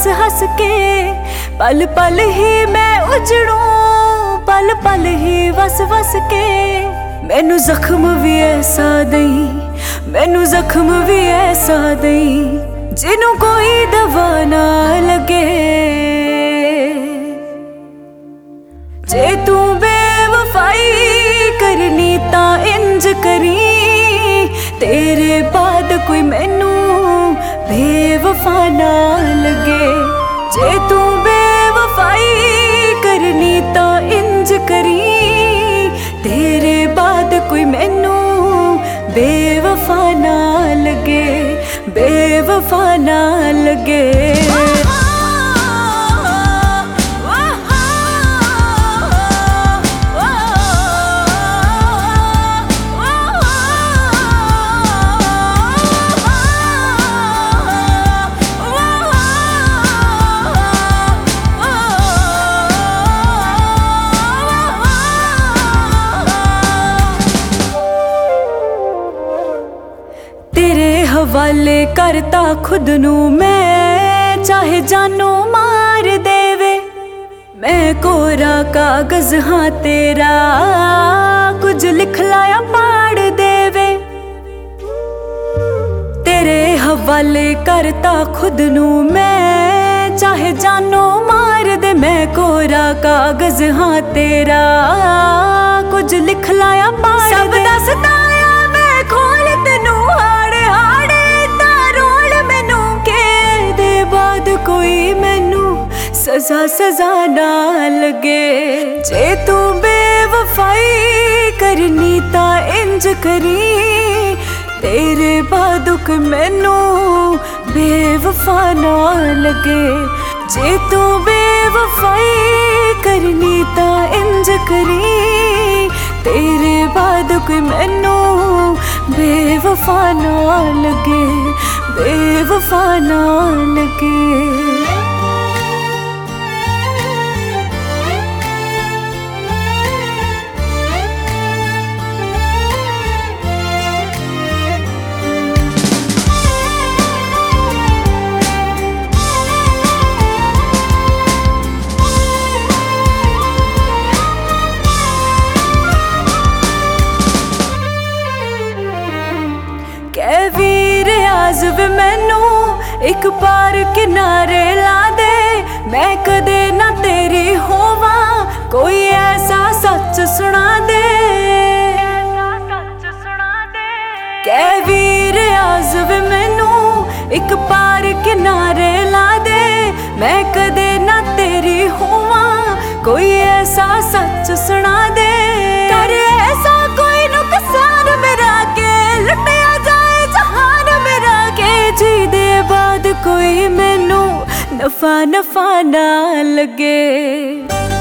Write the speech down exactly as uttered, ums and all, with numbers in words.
हस हस के। पल पल ही मैं उजड़ूं, पल पल ही वस वस के। मैनू जख्म भी ऐसा दई, मैनू जख्म भी ऐसा दई, जिन्हों कोई दवा ना लगे। जे तू बेवफाई करनी ता इंज करी, तेरे बाद कोई मैनू बेवफा ना लगे। जे तू बेवफाई करनी ता इंज करी, तेरे बाद कोई मैनू बेवफा ना लगे, बेवफा ना लगे। हवाले करता खुद नू मैं, चाहे जानो मार देवे। मैं कोरा कागज हाँ तेरा, कुछ लिख लाया पाड़ देवे। तेरे हवाले करता खुद नू मैं, चाहे जानो मार दे। मैं कोरा कागज हाँ तेरा, कुछ लिख लाया पाड़ दे। सब दा सताया मैं खोल तेनू हाड़े हाड़े, कोई मैनू सजा सजा ना लगे। जे तू बेवफाई करनी ता इंज करी, तेरे बाद कोई मैनू बेवफा ना लगे। जे तू बेवफाई करनी ता इंज करी, तेरे बाद कोई मैनू बेवफा ना लगे, बेवफा ना लगे। वे मैनू एक बार किनारे ला दे, मैं कदे ना तेरी होवा, कोई ऐसा सच सुना दे। कै वीर आज़ वे मैनू एक बार किनारे ला दे, मैं कदे ना तेरी होवा, कोई ऐसा सच सुना दे। कर ऐसा कोई नुकसान मेरा के लुटिया जाए जहान मेरा के, जी दे बाद कोई मैनू नफा नफा ना लगे।